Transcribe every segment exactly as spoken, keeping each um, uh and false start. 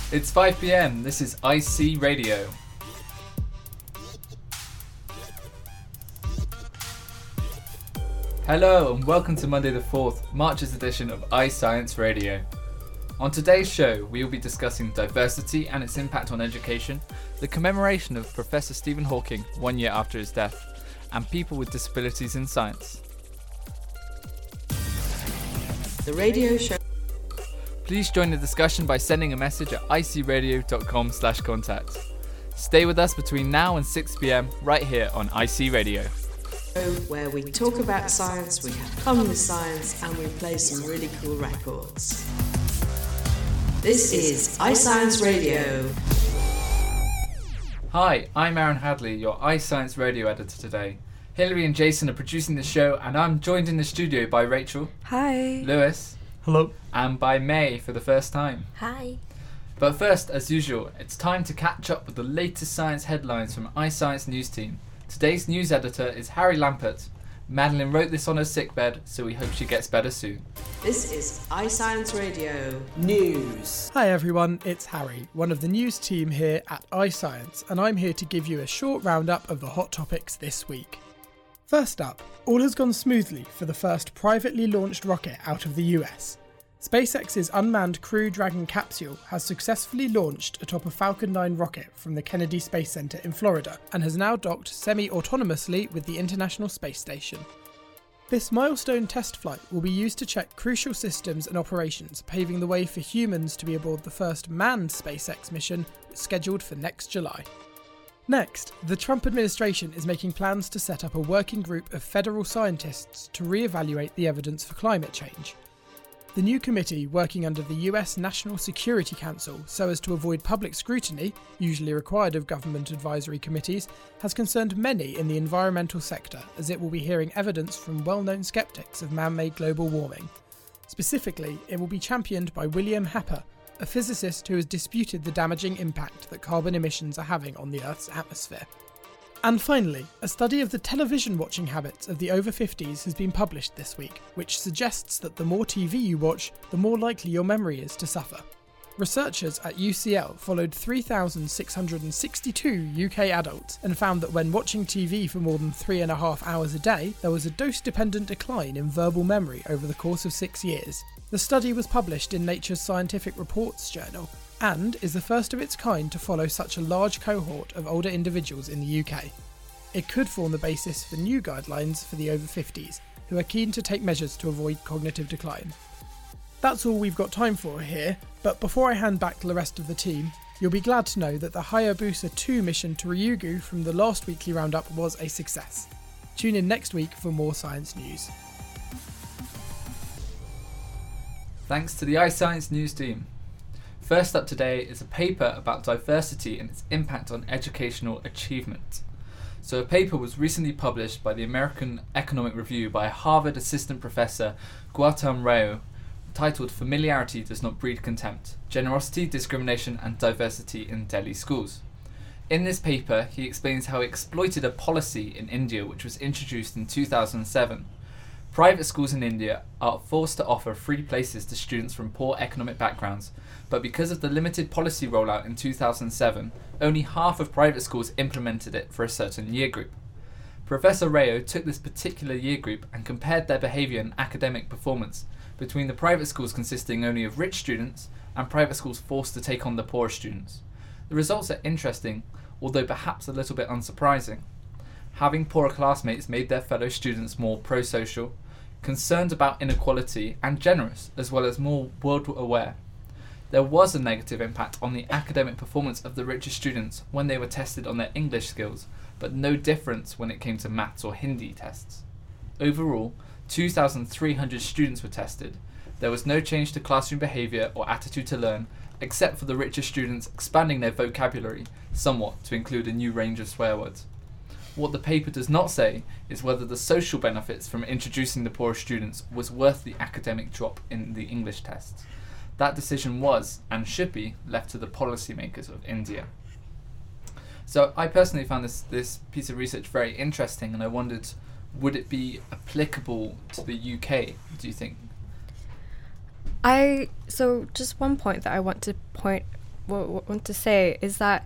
It's five p.m. This is I C Radio. Hello and welcome to Monday the fourth, March's edition of iScience Radio. On today's show, we will be discussing diversity and its impact on education, the commemoration of Professor Stephen Hawking one year after his death, and people with disabilities in science. The radio show. Please join the discussion by sending a message at icradio.com slash contact. Stay with us between now and six p.m. right here on I C Radio. Where we talk about science, we have fun with science, and we play some really cool records. This is iScience Radio. Hi, I'm Aaron Hadley, your iScience Radio editor today. Hilary and Jason are producing the show, and I'm joined in the studio by Rachel. Hi. Lewis. Hello. And by May for the first time. Hi. But first, as usual, it's time to catch up with the latest science headlines from iScience News Team. Today's news editor is Harry Lampert. Madeline wrote this on her sickbed, so we hope she gets better soon. This is iScience Radio News. Hi everyone, it's Harry, one of the news team here at iScience, and I'm here to give you a short roundup of the hot topics this week. First up, all has gone smoothly for the first privately launched rocket out of the U S. SpaceX's unmanned Crew Dragon capsule has successfully launched atop a Falcon nine rocket from the Kennedy Space Center in Florida and has now docked semi-autonomously with the International Space Station. This milestone test flight will be used to check crucial systems and operations, paving the way for humans to be aboard the first manned SpaceX mission scheduled for next July. Next, the Trump administration is making plans to set up a working group of federal scientists to re-evaluate the evidence for climate change. The new committee, working under the U S National Security Council so as to avoid public scrutiny, usually required of government advisory committees, has concerned many in the environmental sector as it will be hearing evidence from well-known skeptics of man-made global warming. Specifically, it will be championed by William Happer, a physicist who has disputed the damaging impact that carbon emissions are having on the Earth's atmosphere. And finally, a study of the television watching habits of the over fifties has been published this week, which suggests that the more T V you watch, the more likely your memory is to suffer. Researchers at U C L followed three thousand six hundred sixty-two U K adults and found that when watching T V for more than three and a half hours a day, there was a dose-dependent decline in verbal memory over the course of six years. The study was published in Nature's Scientific Reports journal, and is the first of its kind to follow such a large cohort of older individuals in the U K. It could form the basis for new guidelines for the over fifties, who are keen to take measures to avoid cognitive decline. That's all we've got time for here, but before I hand back to the rest of the team, you'll be glad to know that the Hayabusa two mission to Ryugu from the last weekly roundup was a success. Tune in next week for more science news. Thanks to the iScience News Team. First up today is a paper about diversity and its impact on educational achievement. So a paper was recently published by the American Economic Review by Harvard assistant professor Gautam Rao, titled Familiarity Does Not Breed Contempt: Generosity, Discrimination and Diversity in Delhi Schools. In this paper, he explains how he exploited a policy in India which was introduced in two thousand seven. Private schools in India are forced to offer free places to students from poor economic backgrounds, but because of the limited policy rollout in two thousand seven, only half of private schools implemented it for a certain year group. Professor Rao took this particular year group and compared their behaviour and academic performance between the private schools consisting only of rich students and private schools forced to take on the poorer students. The results are interesting, although perhaps a little bit unsurprising. Having poorer classmates made their fellow students more pro-social, concerned about inequality, and generous, as well as more world-aware. There was a negative impact on the academic performance of the richer students when they were tested on their English skills, but no difference when it came to maths or Hindi tests. Overall, two thousand three hundred students were tested. There was no change to classroom behaviour or attitude to learn, except for the richer students expanding their vocabulary somewhat to include a new range of swear words. What the paper does not say is whether the social benefits from introducing the poorer students was worth the academic drop in the English tests. That decision was, and should be, left to the policymakers of India. So I personally found this, this piece of research very interesting, and I wondered, would it be applicable to the U K, do you think? I so just one point that I want to point w- want to say is that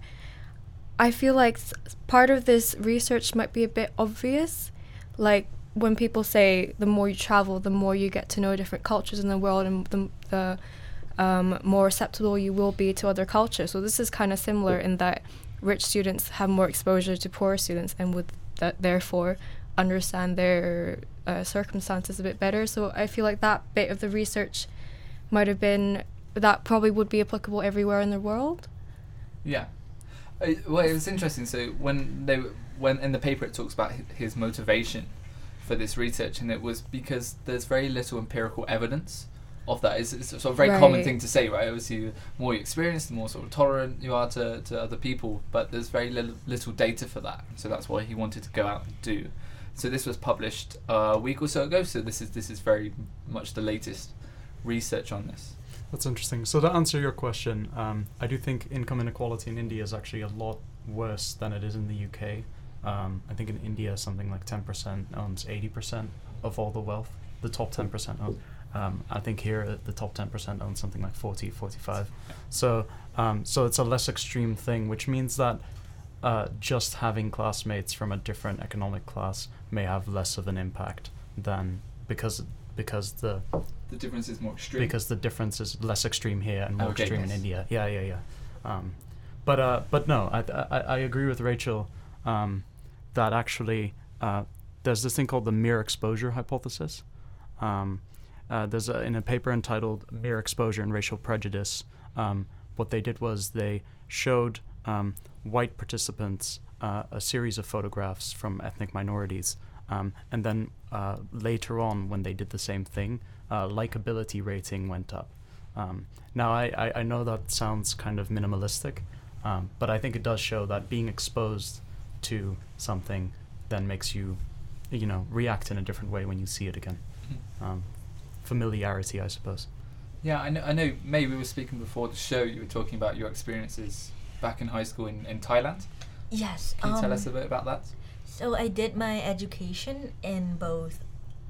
I feel like s- part of this research might be a bit obvious. Like when people say the more you travel, the more you get to know different cultures in the world, and the, the um, more acceptable you will be to other cultures. So this is kind of similar in that rich students have more exposure to poorer students and would th- therefore understand their uh, circumstances a bit better. So I feel like that bit of the research might have been, that probably would be applicable everywhere in the world. Yeah. Uh, well, it was interesting. So when they w- when in the paper it talks about hi- his motivation for this research, and it was because there's very little empirical evidence of that. It's, it's a sort of very common Right. thing to say, right? Obviously, the more you experience, the more sort of tolerant you are to, to other people, but there's very little, little data for that. So that's why he wanted to go out and do. So this was published a week or so ago. So this is this is very much the latest research on this. That's interesting. So to answer your question, um, I do think income inequality in India is actually a lot worse than it is in the U K. Um, I think in India something like ten percent owns eighty percent of all the wealth. The top ten percent own. Um, I think here uh, the top ten percent owns something like forty, forty-five. So um, so it's a less extreme thing, which means that uh, just having classmates from a different economic class may have less of an impact than because because the The difference is more extreme. because the difference is less extreme here and more Okay, extreme yes. in India. Yeah, yeah, yeah. Um, but uh, but no, I, I I agree with Rachel um, that actually uh, there's this thing called the mere exposure hypothesis. Um, uh, there's a, in a paper entitled "Mere Exposure and Racial Prejudice." Um, what they did was they showed um, white participants uh, a series of photographs from ethnic minorities. Um, and then uh, later on, when they did the same thing, uh, likability rating went up. Um, now, I, I, I know that sounds kind of minimalistic, um, but I think it does show that being exposed to something then makes you, you know, react in a different way when you see it again. Um, familiarity, I suppose. Yeah, I know. I know. May, we were speaking before the show. You were talking about your experiences back in high school in, in Thailand. Yes. Can you tell um, us a bit about that? So I did my education in both,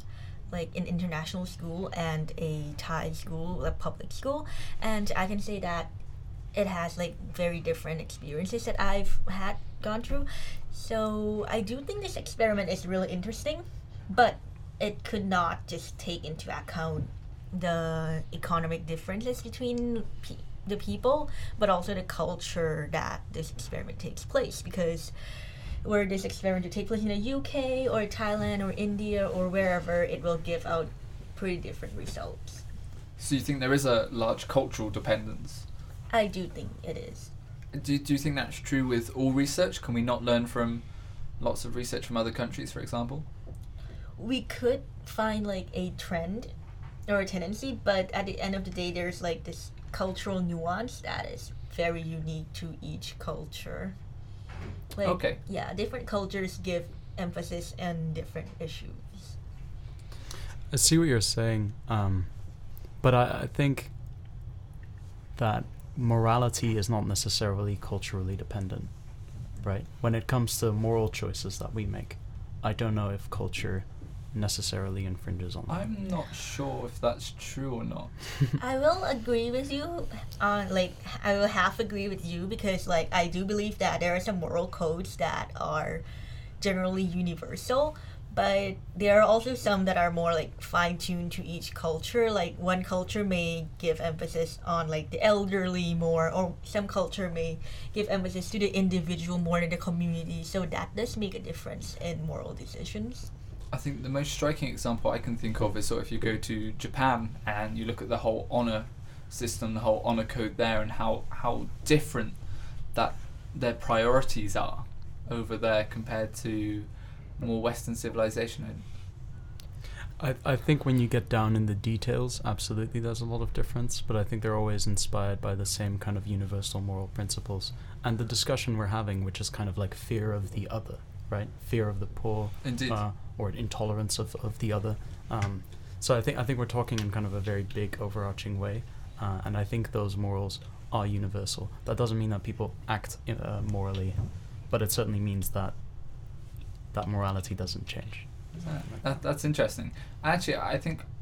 like an international school and a Thai school, a public school, and I can say that it has like very different experiences that I've had gone through. So I do think this experiment is really interesting, but it could not just take into account the economic differences between pe- the people, but also the culture that this experiment takes place, because were this experiment to take place in the U K or Thailand or India or wherever, it will give out pretty different results. So you think there is a large cultural dependence? I do think it is. Do, do you think that's true with all research? Can we not learn from lots of research from other countries, for example? We could find like a trend or a tendency, but at the end of the day, there's like this cultural nuance that is very unique to each culture. Like, Okay. yeah, different cultures give emphasis on different issues. I see what you're saying, um, but I, I think that morality is not necessarily culturally dependent, right? When it comes to moral choices that we make, I don't know if culture necessarily infringes on that. I'm not sure if that's true or not. I will agree with you on like I will half agree with you, because like I do believe that there are some moral codes that are generally universal, but there are also some that are more like fine-tuned to each culture. Like one culture may give emphasis on like the elderly more, or some culture may give emphasis to the individual more than the community, so that does make a difference in moral decisions. I think the most striking example I can think of is sort of if you go to Japan and you look at the whole honor system, the whole honor code there, and how, how different that their priorities are over there compared to more Western civilization. I, I think when you get down in the details, absolutely there's a lot of difference, but I think they're always inspired by the same kind of universal moral principles. And the discussion we're having, which is kind of like fear of the other, right? Fear of the poor, Indeed. uh, or intolerance of, of the other. Um, so I think I think we're talking in kind of a very big, overarching way, uh, and I think those morals are universal. That doesn't mean that people act uh, morally, but it certainly means that that morality doesn't change. Yeah, that, that's interesting. Actually, I think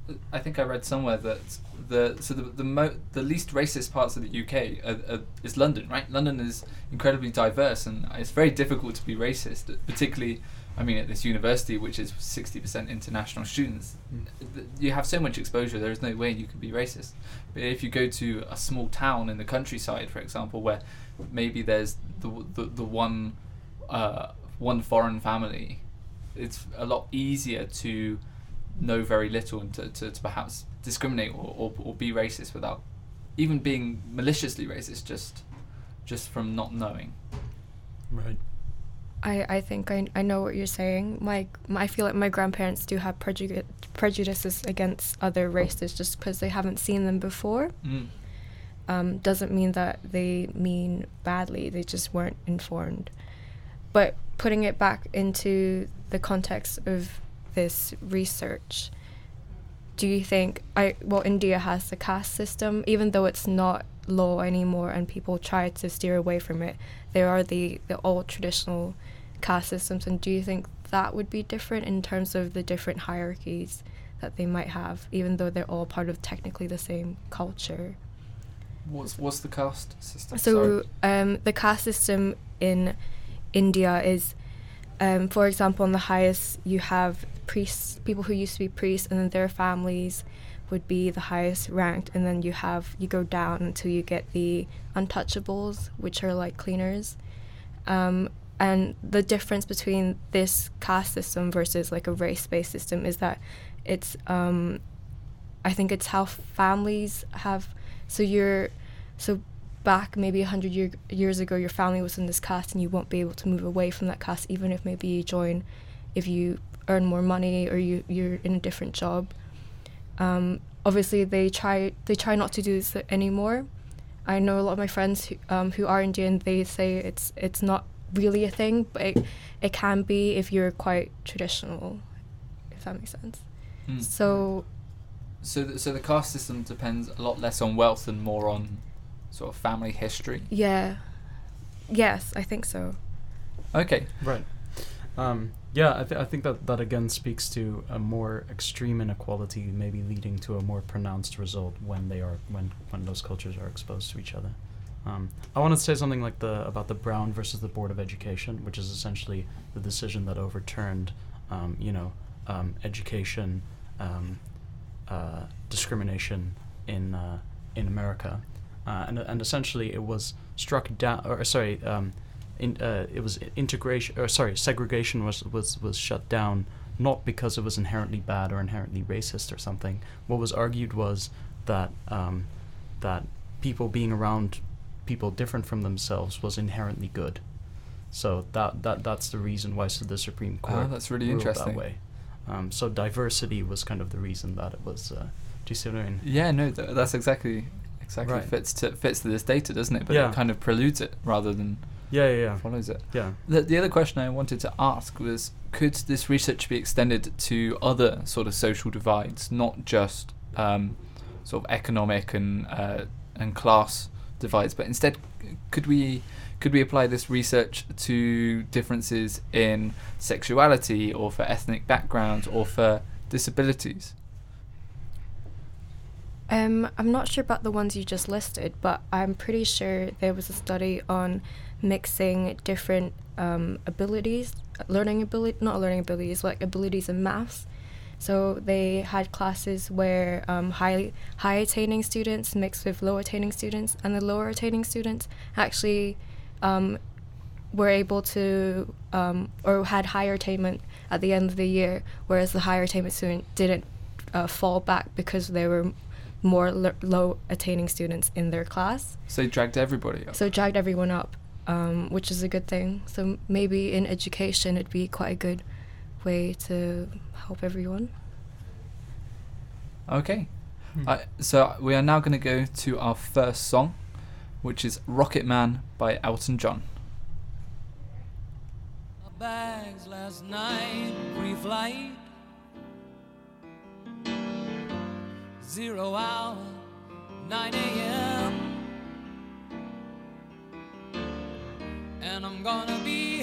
I think I read somewhere that the so the the, mo- the least racist parts of the U K are, are, is London, right? London is incredibly diverse, and it's very difficult to be racist, particularly, I mean, at this university, which is sixty percent international students. Mm. th- You have so much exposure, there is no way you could be racist. But if you go to a small town in the countryside, for example, where maybe there's the the, the one uh, one foreign family, it's a lot easier to know very little and to, to, to perhaps discriminate or, or, or be racist without even being maliciously racist, just just from not knowing. Right. I, I think I, I know what you're saying. My, my I feel like my grandparents do have prejudice, prejudices against other races just because they haven't seen them before. Mm. Um, doesn't mean that they mean badly. They just weren't informed. But putting it back into the context of this research, do you think I well India has the caste system, even though it's not law anymore and people try to steer away from it, there are the the old traditional caste systems, and do you think that would be different in terms of the different hierarchies that they might have, even though they're all part of technically the same culture? What's what's the caste system? So um, the caste system in India is, um, for example, on the highest you have priests, people who used to be priests, and then their families would be the highest ranked, and then you have you go down until you get the untouchables, which are like cleaners. Um, and the difference between this caste system versus like a race-based system is that it's, um, I think it's how families have. So you're, so back maybe a hundred year, years ago, your family was in this caste, and you won't be able to move away from that caste, even if maybe you join, if you earn more money or you you're in a different job. Um, obviously, they try they try not to do this anymore. I know a lot of my friends who um, who are Indian. They say it's it's not really a thing, but it, it can be if you're quite traditional, if that makes sense. Mm. So. So th- so the caste system depends a lot less on wealth and more on sort of family history. Yeah. Yes, I think so. Okay. Right. Um, yeah, I, th- I think that, that again speaks to a more extreme inequality, maybe leading to a more pronounced result when they are when when those cultures are exposed to each other. Um, I want to say something like the about the Brown versus the Board of Education, which is essentially the decision that overturned, um, you know, um, education. Um, Uh, discrimination in uh, in America, uh, and and essentially it was struck down. Or sorry, um, in uh, it was integration. Or sorry, segregation was was was shut down, not because it was inherently bad or inherently racist or something. What was argued was that um, that people being around people different from themselves was inherently good. So that that that's the reason why so the Supreme Court Ah, that's really ruled interesting. that way. Um, so diversity was kind of the reason that it was. Uh, do you see what I mean? Yeah, no, th- that's exactly exactly Right. fits to fits to this data, doesn't it? But Yeah. it kind of preludes it rather than Yeah, yeah, yeah. follows it. Yeah. The the other question I wanted to ask was, could this research be extended to other sort of social divides, not just um, sort of economic and uh, and class divides, but instead, could we could we apply this research to differences in sexuality or for ethnic backgrounds or for disabilities? Um, I'm not sure about the ones you just listed, but I'm pretty sure there was a study on mixing different um, abilities, learning ability, not learning abilities, like abilities in maths. So they had classes where um, high high attaining students mixed with low attaining students, and the lower attaining students actually um, were able to um, or had higher attainment at the end of the year, whereas the higher attainment student didn't uh, fall back because they were more l- low attaining students in their class. So it dragged everybody up. So it dragged everyone up, um, which is a good thing. So maybe in education it'd be quite a good way to help everyone. Okay. Hmm. Uh, so we are now going to go to our first song, which is Rocket Man by Elton John. Bags last night, pre-flight, zero hour, nine a.m. And I'm gonna be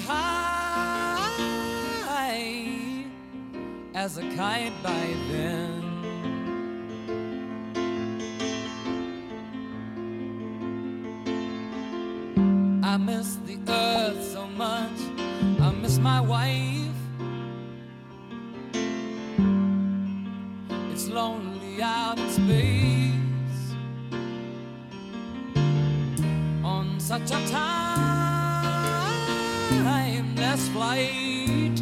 high as a kite by then. I miss the earth so much. I miss my wife. It's lonely out in space on such a timeless flight.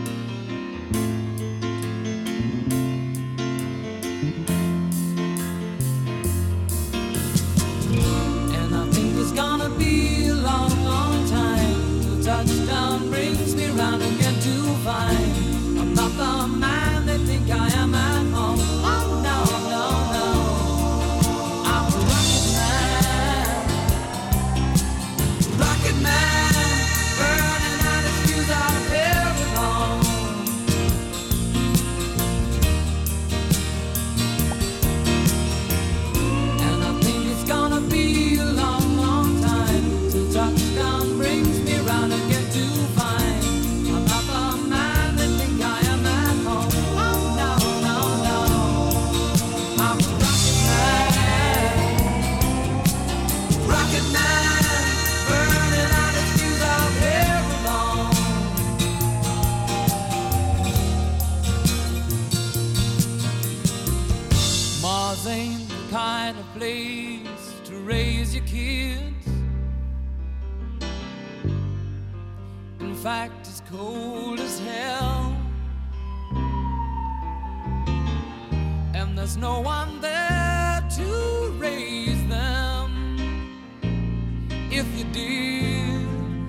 And I think it's gonna be a long, long time till touchdown brings me round again to find I'm not the man they think I am at home. Oh no, no, no, I'm a rocket man, rocket man, burning out his fuse out of every home. And I think it's gonna be a long, long time till touchdown brings me round again to find I'm not the man they think I am at home. Oh no, no, no, I'm a rocket man, rocket man, burning out his fuse out every home. Mars ain't the kind of place to raise your kids. In fact, it's cold as hell. And there's no one there to raise them. If you did,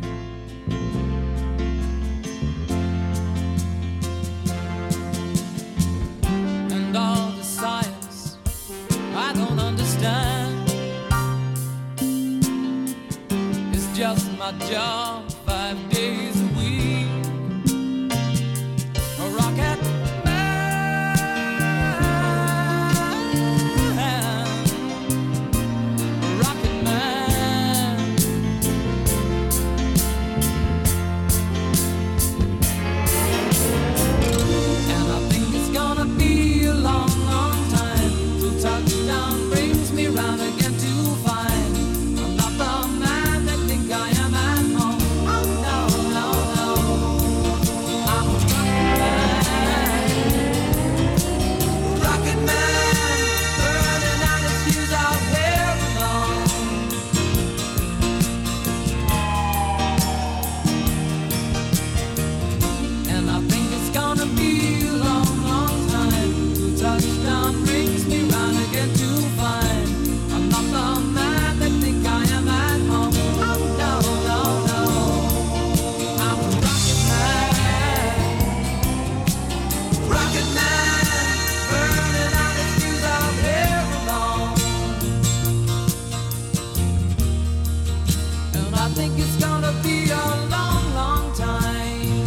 and all the science I don't understand, it's just my job five days a week. A rocket man, a rocket man. And I think it's gonna be a long, long time till touchdown brings me round again to find I'm not the man they think I am at home. Oh no, no, no, I'm a rocket man, rocket man, burning out his fuse out here alone. And I think it's gonna be a long, long time till touchdown brings me round again to find I'm not the man they think I am at home. Oh no, no, no, I'm a rocket man, rocket man, burning out his fuse out here alone. And I think it's gonna be a long, long time.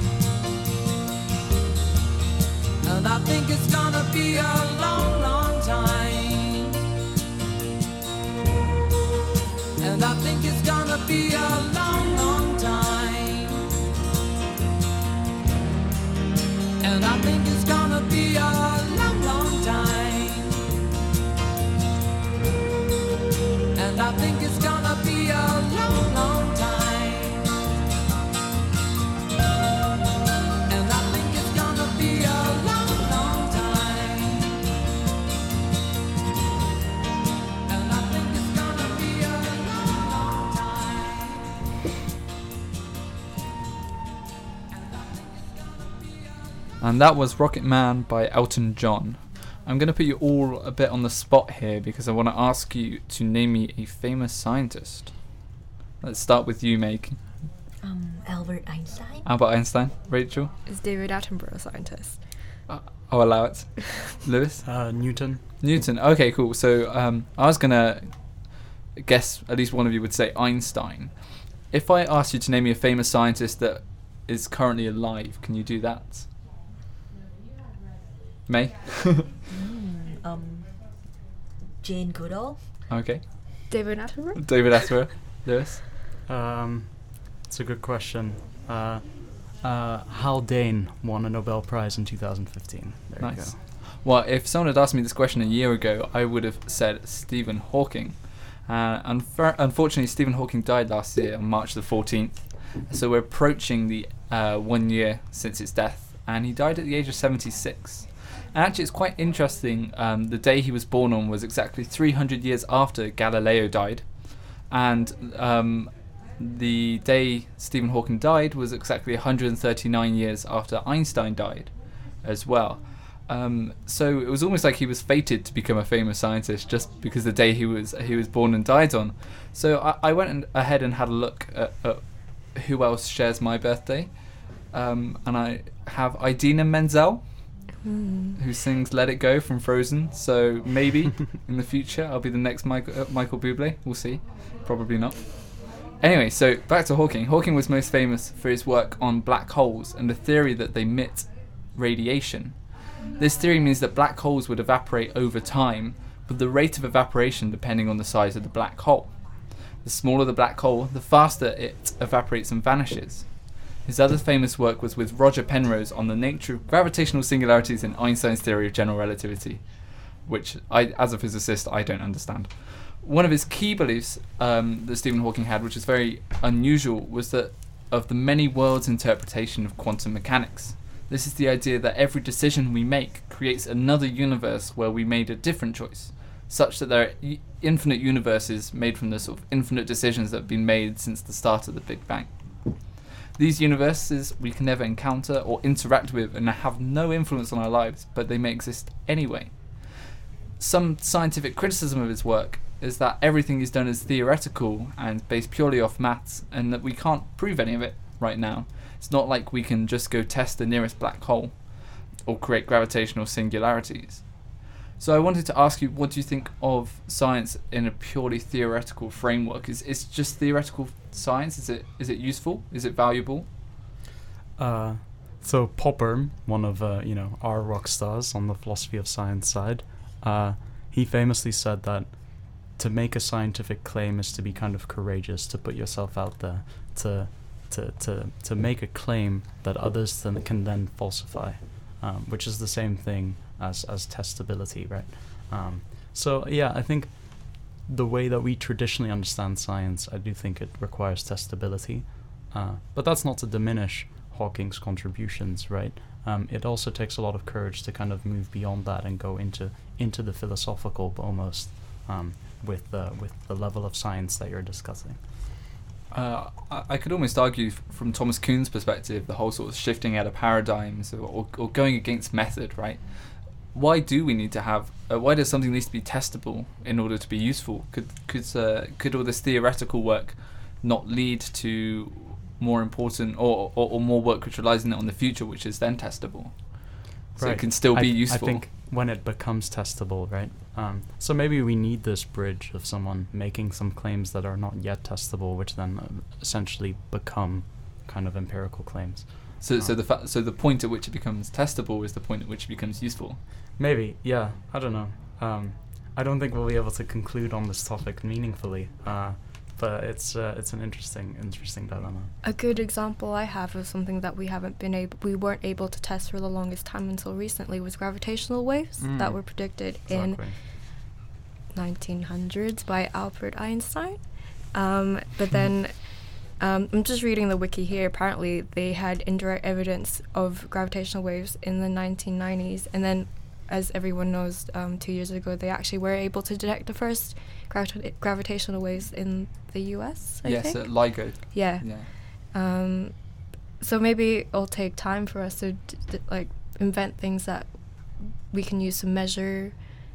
And I think it's gonna be a long, long time. And I think it's gonna be a long, long time. And I think it's gonna be a long, long time. And I think it's gonna be a long, long time. And I think it's gonna be a long, long time. And I think it's gonna be a long, long time. And that was Rocket Man by Elton John. I'm going to put you all a bit on the spot here because I want to ask you to name me a famous scientist. Let's start with you, Meg. Um, Albert Einstein. Albert Einstein. Rachel? Is David Attenborough a scientist? Uh, I'll allow it. Lewis? Uh, Newton. Newton. Okay, cool. So um, I was going to guess at least one of you would say Einstein. If I asked you to name me a famous scientist that is currently alive, can you do that? May? mm, um, Jane Goodall. Okay. David Attenborough? David Attenborough. Lewis? Um, it's a good question. Uh, uh, Hal Dane won a Nobel Prize in two thousand fifteen. There Nice. you go. Well, if someone had asked me this question a year ago, I would have said Stephen Hawking. Uh, unfor- unfortunately, Stephen Hawking died last year on March the fourteenth, so we're approaching the uh, one year since his death, and he died at the age of seventy-six. And actually, it's quite interesting. Um, the day he was born on was exactly three hundred years after Galileo died, and um, the day Stephen Hawking died was exactly one hundred thirty-nine years after Einstein died, as well. Um, so it was almost like he was fated to become a famous scientist just because the day he was he was born and died on. So I, I went and ahead and had a look at, at who else shares my birthday, um, and I have Idina Menzel, Mm. who sings "Let It Go" from Frozen. So maybe in the future I'll be the next Michael, uh, Michael Bublé. We'll see. Probably not. Anyway, so back to Hawking. Hawking was most famous for his work on black holes and the theory that they emit radiation. This theory means that black holes would evaporate over time, with the rate of evaporation depending on the size of the black hole. The smaller the black hole, the faster it evaporates and vanishes. His other famous work was with Roger Penrose on the nature of gravitational singularities in Einstein's theory of general relativity, which, I, as a physicist, I don't understand. One of his key beliefs um, that Stephen Hawking had, which is very unusual, was that of the many worlds interpretation of quantum mechanics. This is the idea that every decision we make creates another universe where we made a different choice, such that there are y- infinite universes made from the sort of infinite decisions that have been made since the start of the Big Bang. These universes we can never encounter or interact with and have no influence on our lives, but they may exist anyway. Some scientific criticism of his work is that everything he's done is theoretical and based purely off maths, and that we can't prove any of it right now. It's not like we can just go test the nearest black hole or create gravitational singularities. So I wanted to ask you, what do you think of science in a purely theoretical framework? Is is just theoretical science? Is it is it useful? Is it valuable? Uh, so Popper, one of uh, you know our rock stars on the philosophy of science side, uh, he famously said that to make a scientific claim is to be kind of courageous, to put yourself out there, to to to to make a claim that others then can then falsify, um, which is the same thing as as testability, right? Um, so yeah, I think the way that we traditionally understand science, I do think it requires testability, uh, but that's not to diminish Hawking's contributions, right? Um, it also takes a lot of courage to kind of move beyond that and go into into the philosophical almost, um, with the with the level of science that you're discussing. Uh, I, I could almost argue f- from Thomas Kuhn's perspective, the whole sort of shifting out of paradigms or, or, or going against method, right? Why do we need to have? Uh, why does something need to be testable in order to be useful? Could could uh, could all this theoretical work not lead to more important or, or, or more work which relies on it on the future, which is then testable? So Right. it can still I be th- useful. I think when it becomes testable, right? Um, so maybe we need this bridge of someone making some claims that are not yet testable, which then uh, essentially become kind of empirical claims. So so um, the fa- so the point at which it becomes testable is the point at which it becomes useful. Maybe, yeah. I don't know. Um, I don't think we'll be able to conclude on this topic meaningfully, uh, but it's uh, it's an interesting interesting dilemma. A good example I have of something that we haven't been able, we weren't able to test for the longest time until recently was gravitational waves Mm. that were predicted in Exactly. nineteen hundreds by Albert Einstein. Um, but then um, I'm just reading the wiki here. Apparently, they had indirect evidence of gravitational waves in the nineteen nineties, and then, as everyone knows, um, two years ago they actually were able to detect the first gravita- gravitational waves in the U S. I yes, think. at LIGO. yeah. Yeah. Um, so maybe it'll take time for us to d- d- like invent things that we can use to measure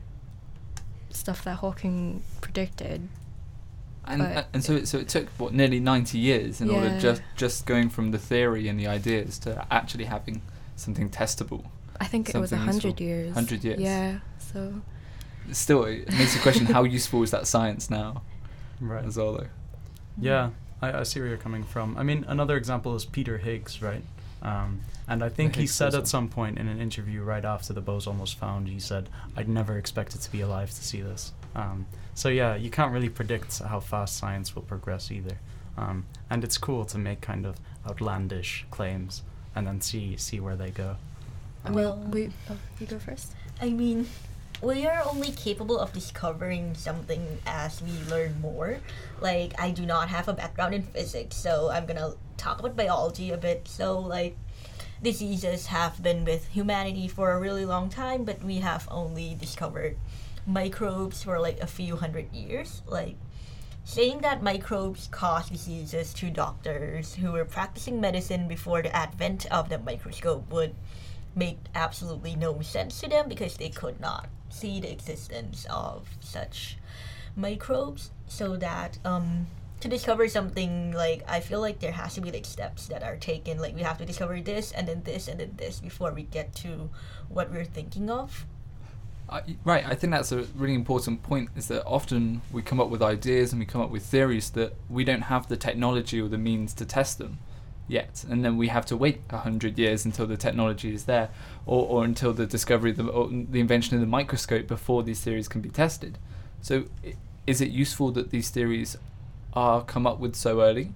stuff that Hawking predicted. And But uh, and so it, so it took what nearly ninety years in order Yeah. just just going from the theory and the ideas to actually having something testable. I think it was a Something hundred useful. years. Hundred years. Yeah. So Still, it makes you question how useful is that science now Right. as well, though. Yeah, I, I see where you're coming from. I mean, another example is Peter Higgs, right? Um, and I think he Higgs said boson. at some point in an interview right after the boson was found, he said, "I'd never expected to be alive to see this." Um, so yeah, you can't really predict how fast science will progress either. Um, and it's cool to make kind of outlandish claims and then see see where they go. I mean, Well- we. Oh, you go first. I mean, we are only capable of discovering something as we learn more. Like, I do not have a background in physics, so I'm gonna talk about biology a bit. So, like, diseases have been with humanity for a really long time, but we have only discovered microbes for like a few hundred years. Like, saying that microbes cause diseases to doctors who were practicing medicine before the advent of the microscope would make absolutely no sense to them, because they could not see the existence of such microbes. So that um to discover something, like, I feel like there has to be like steps that are taken. Like, we have to discover this and then this and then this before we get to what we're thinking of. I, right, I think that's a really important point, is that often we come up with ideas and we come up with theories that we don't have the technology or the means to test them yet, and then we have to wait a hundred years until the technology is there, or, or until the discovery of the, or the invention of the microscope before these theories can be tested. So i- is it useful that these theories are come up with so early?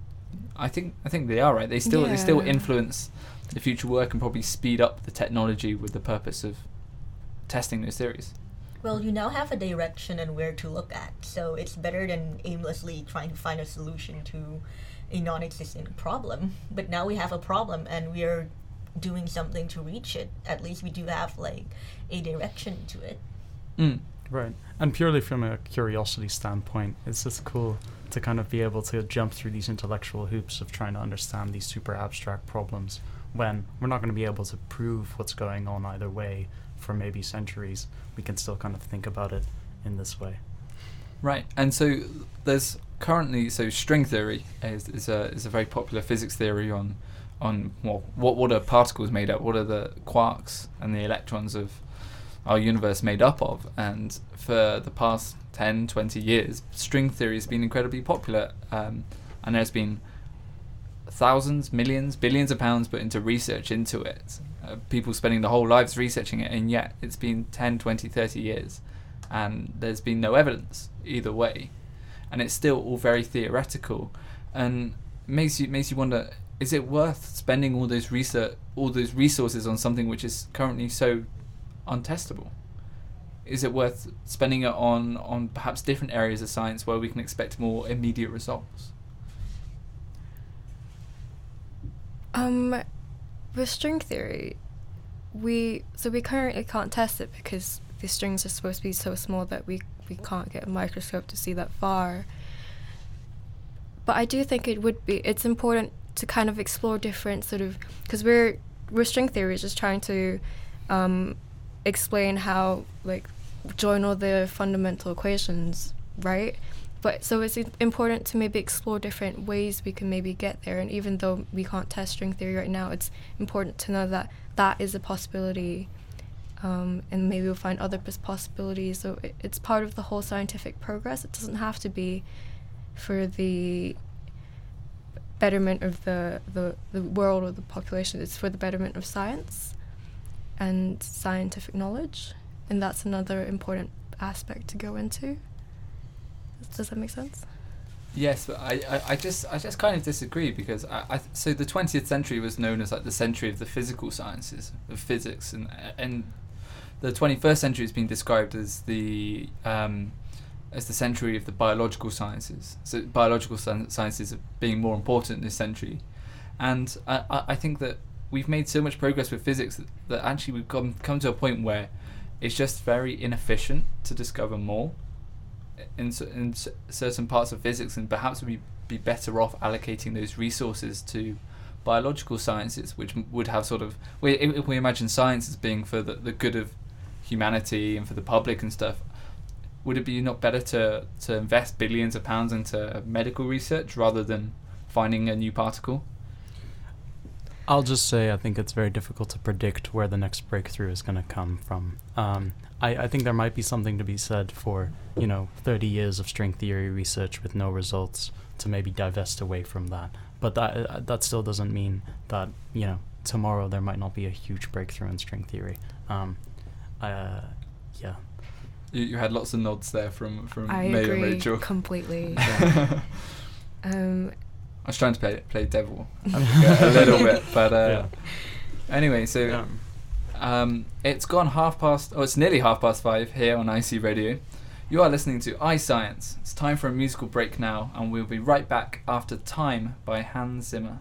I think I think they are, right? They still they still Yeah. influence the future work and probably speed up the technology with the purpose of testing those theories. Well, you now have a direction and where to look at, so it's better than aimlessly trying to find a solution to a non-existent problem. But now we have a problem and we are doing something to reach it. At least we do have like a direction to it. Mm. Right. And purely from a curiosity standpoint, it's just cool to kind of be able to jump through these intellectual hoops of trying to understand these super abstract problems when we're not going to be able to prove what's going on either way for maybe centuries. We can still kind of think about it in this way. Right, and so there's currently, so string theory is, is a is a very popular physics theory on on well, what what are particles made up, what are the quarks and the electrons of our universe made up of. And for the past ten, twenty years, string theory has been incredibly popular, um, and there's been thousands, millions, billions of pounds put into research into it. Uh, people spending their whole lives researching it, and yet it's been ten, twenty, thirty years, and there's been no evidence either way, and it's still all very theoretical, and makes you makes you wonder: is it worth spending all those research, all those resources on something which is currently so untestable? Is it worth spending it on on perhaps different areas of science where we can expect more immediate results? Um, with string theory, we so we currently can't test it because the strings are supposed to be so small that we we can't get a microscope to see that far. But I do think it would be it's important to kind of explore different sort of, because we're we're string theory is just trying to um, explain how, like, join all the fundamental equations, right? But so it's important to maybe explore different ways we can maybe get there. And even though we can't test string theory right now, it's important to know that that is a possibility, um, and maybe we'll find other pos- possibilities. So it, it's part of the whole scientific progress. It doesn't have to be for the betterment of the, the, the world or the population. It's for the betterment of science and scientific knowledge. And that's another important aspect to go into. Does that make sense? Yes, but I, I, I just I just kind of disagree, because I, I th- so the twentieth century was known as like the century of the physical sciences, of physics, and and the twenty-first century has been described as the um, as the century of the biological sciences. So biological sci- sciences are being more important in this century, and I, I I think that we've made so much progress with physics that, that actually we've come come to a point where it's just very inefficient to discover more in, in certain parts of physics, and perhaps we'd be better off allocating those resources to biological sciences, which m- would have sort of, we, if we imagine science as being for the, the good of humanity and for the public and stuff, would it be not better to, to invest billions of pounds into medical research rather than finding a new particle? I'll just say I think it's very difficult to predict where the next breakthrough is going to come from. Um, I, I think there might be something to be said for, you know, thirty years of string theory research with no results to maybe divest away from that. But that uh, that still doesn't mean that, you know, tomorrow there might not be a huge breakthrough in string theory. Um, uh, yeah. You, you had lots of nods there from, from I May agree and Rachel. completely. I um, was trying to play play devil a little bit, but uh, Yeah. anyway, so Yeah. Um, it's gone half past, oh, it's nearly half past five here on I C Radio. You are listening to iScience. It's time for a musical break now, and we'll be right back after Time by Hans Zimmer.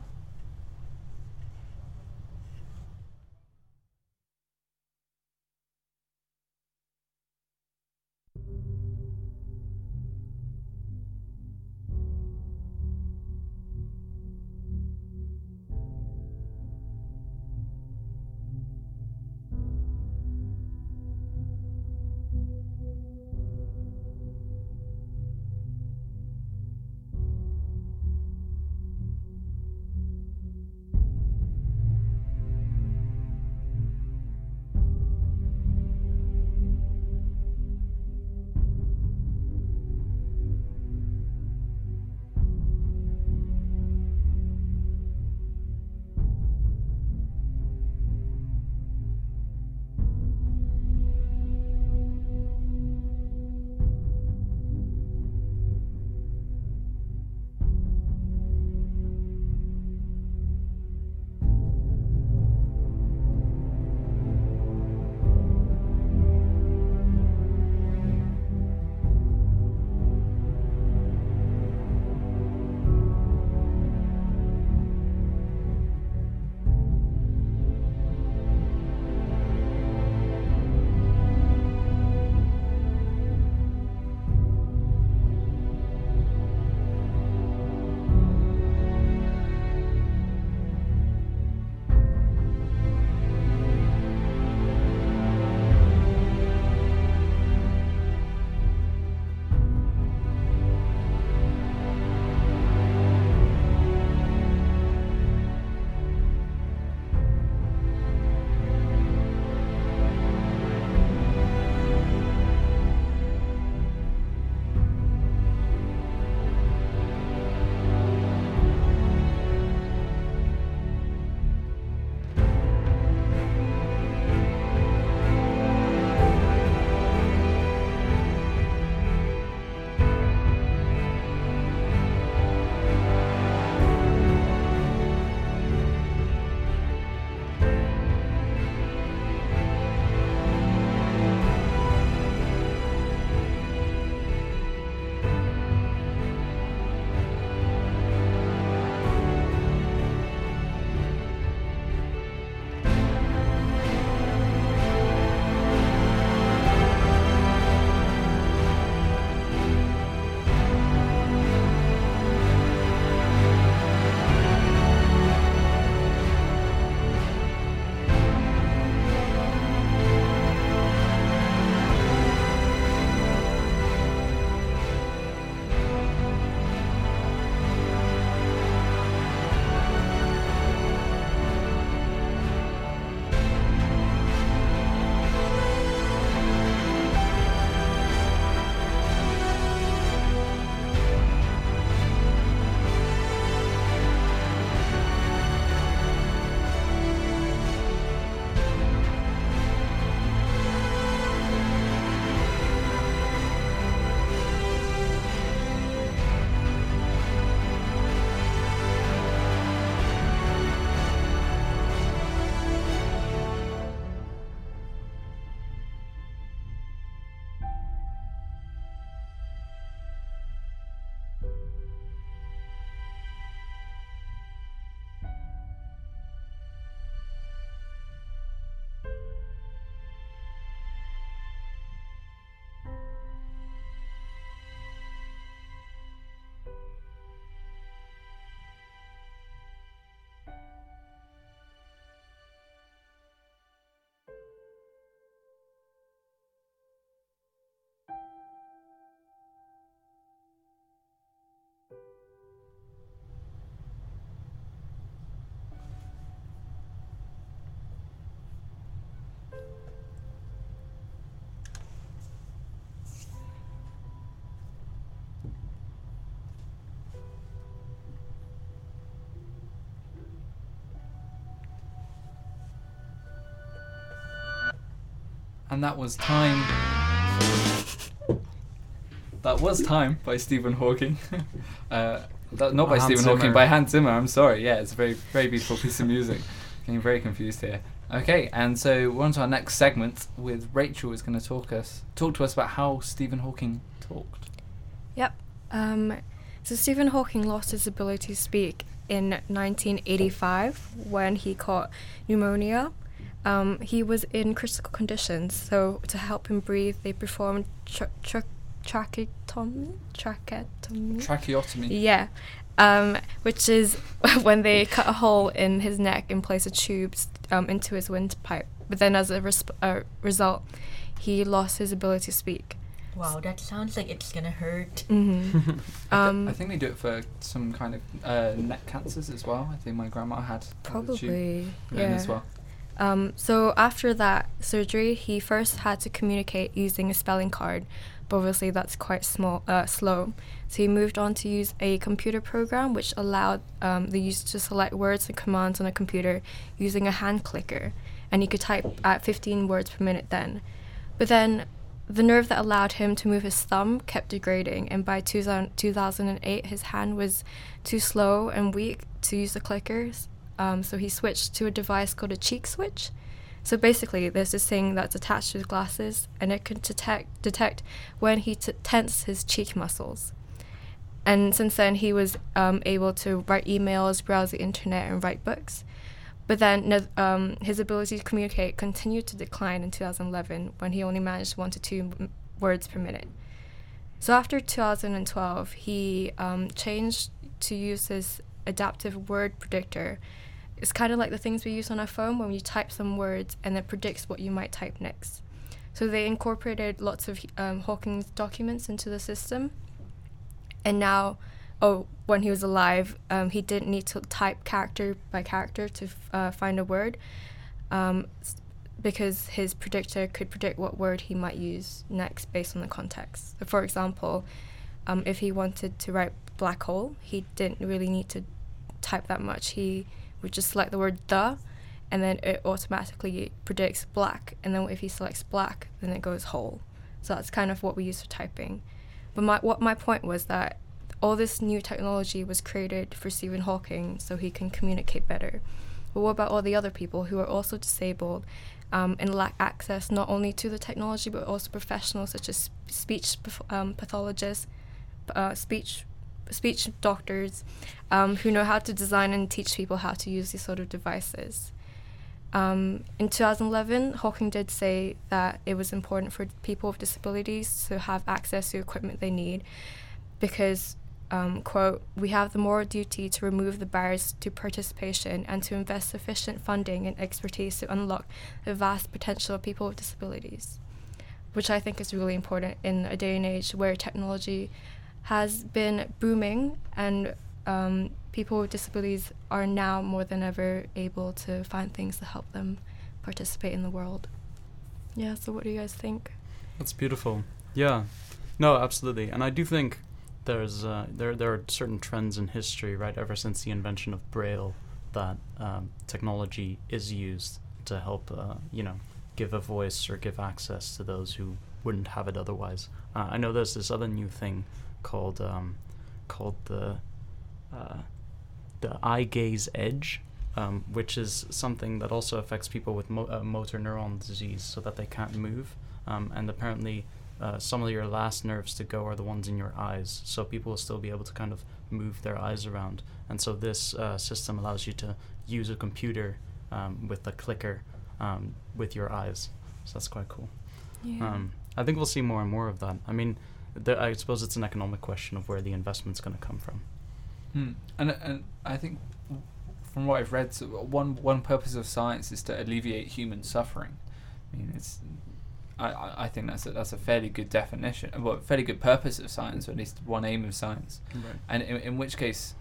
And that was Time. That was Time by Stephen Hawking. uh, that, not by Hans Stephen Zimmer. Hawking, by Hans Zimmer. I'm sorry. Yeah, it's a very, very beautiful piece of music. Getting very confused here. Okay, and so we're on to our next segment with Rachel is going to talk us talk to us about how Stephen Hawking talked. Yep. Um, so Stephen Hawking lost his ability to speak in nineteen eighty-five when he caught pneumonia. Um, he was in critical conditions, so to help him breathe, they performed tra- tra- tracheotomy. Tracheotomy. Tracheotomy. Yeah, um, which is when they cut a hole in his neck and place a tube um, into his windpipe. But then, as a resp- uh, result, he lost his ability to speak. Wow, that sounds like it's gonna hurt. Mm-hmm. um, I think they do it for some kind of uh, neck cancers as well. I think my grandma had probably, tube yeah. as well. Um, so after that surgery, he first had to communicate using a spelling card, but obviously that's quite small, uh, slow. So he moved on to use a computer program which allowed um, the user to select words and commands on a computer using a hand clicker, and he could type at fifteen words per minute then. But then the nerve that allowed him to move his thumb kept degrading, and by two thousand eight his hand was too slow and weak to use the clickers. Um, so he switched to a device called a cheek switch. So basically, there's this thing that's attached to his glasses, and it can detect detect when he t- tensed his cheek muscles. And since then, he was um, able to write emails, browse the internet, and write books. But then um, his ability to communicate continued to decline in two thousand eleven, when he only managed one to two m- words per minute. So after two thousand twelve, he um, changed to use his adaptive word predictor. It's kind of like the things we use on our phone when you type some words and it predicts what you might type next. So they incorporated lots of um, Hawking's documents into the system. And now, oh, when he was alive, um, he didn't need to type character by character to f- uh, find a word, um, because his predictor could predict what word he might use next based on the context. So for example, um, if he wanted to write black hole, he didn't really need to type that much. He would just select the word the, and then it automatically predicts black. And then if he selects black, then it goes whole. So that's kind of what we use for typing. But my what my point was that all this new technology was created for Stephen Hawking so he can communicate better. But what about all the other people who are also disabled um, and lack access not only to the technology but also professionals such as speech um, pathologists, uh, speech speech doctors, um, who know how to design and teach people how to use these sort of devices. Um, in two thousand eleven, Hawking did say that it was important for people with disabilities to have access to equipment they need because, um, quote, "we have the moral duty to remove the barriers to participation and to invest sufficient funding and expertise to unlock the vast potential of people with disabilities," which I think is really important in a day and age where technology has been booming and um, people with disabilities are now more than ever able to find things to help them participate in the world. Yeah, so what do you guys think? That's beautiful. Yeah, no, absolutely. And I do think there's uh, there there are certain trends in history, right, ever since the invention of Braille, that um, technology is used to help, uh, you know, give a voice or give access to those who wouldn't have it otherwise. Uh, I know there's this other new thing called um, called the uh, the eye gaze edge, um, which is something that also affects people with mo- uh, motor neuron disease, so that they can't move. Um, and apparently, uh, some of your last nerves to go are the ones in your eyes, so people will still be able to kind of move their eyes around. And so this uh, system allows you to use a computer um, with a clicker um, with your eyes. So that's quite cool. Yeah. Um, I think we'll see more and more of that. I mean, there, I suppose it's an economic question of where the investment's going to come from. Hmm. And and I think from what I've read, so one one purpose of science is to alleviate human suffering. I mean, it's I, I I think that's a, that's a fairly good definition, well, fairly good purpose of science, or at least one aim of science. Right. And in, in which case,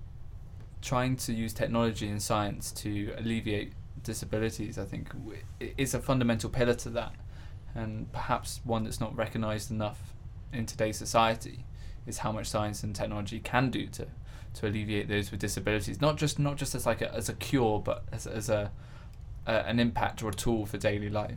trying to use technology and science to alleviate disabilities, I think, w- is a fundamental pillar to that, and perhaps one that's not recognised enough in today's society is how much science and technology can do to, to alleviate those with disabilities. Not just not just as like a, as a cure, but as as a, a an impact or a tool for daily life.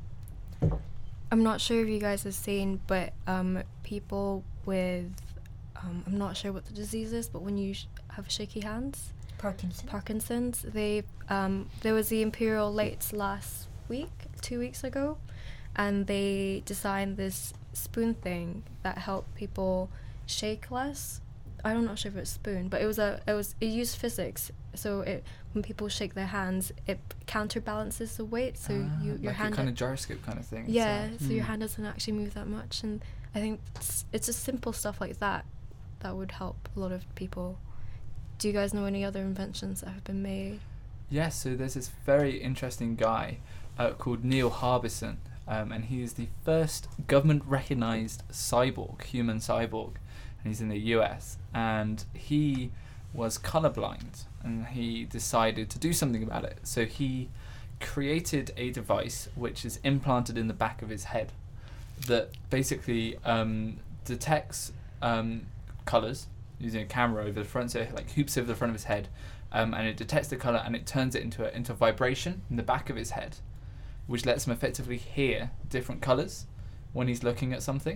I'm not sure if you guys have seen, but um, people with, um, I'm not sure what the disease is, but when you sh- have shaky hands, Parkinson. Parkinson's. They um, there was the Imperial Lates last week, two weeks ago, and they designed this spoon thing that helped people shake less. I'm not sure if it's spoon, but it was a it was it used physics. So it when people shake their hands, it counterbalances the weight. So Ah, you your like hand a kind of gyroscope kind of thing. yeah, inside. so your Mm. hand doesn't actually move that much, and I think it's, it's just simple stuff like that that would help a lot of people. Do you guys know any other inventions that have been made? Yes, so there's this very interesting guy uh, called Neil Harbison, um, and he is the first government-recognized cyborg, human cyborg, and he's in the U S, and he was colorblind, and he decided to do something about it. So he created a device which is implanted in the back of his head that basically um, detects um, colors using a camera over the front, so it like hoops over the front of his head, um, and it detects the color and it turns it into a, into vibration in the back of his head, which lets him effectively hear different colors when he's looking at something.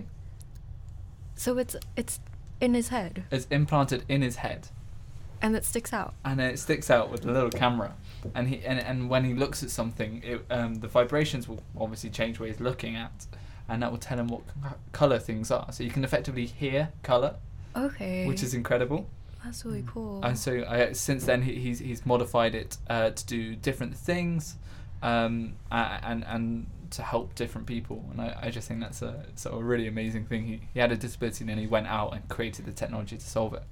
So it's it's in his head, It's implanted in his head, and it sticks out. and then it sticks out with a little camera, and he and, and when he looks at something, it, um, the vibrations will obviously change what he's looking at, and that will tell him what c- color things are. So you can effectively hear color, Okay. which is incredible. That's really cool. And so uh, since then he, he's he's modified it uh, to do different things, um, a- and and to help different people. And I, I just think that's a sort of really amazing thing. He he had a disability and then he went out and created the technology to solve it.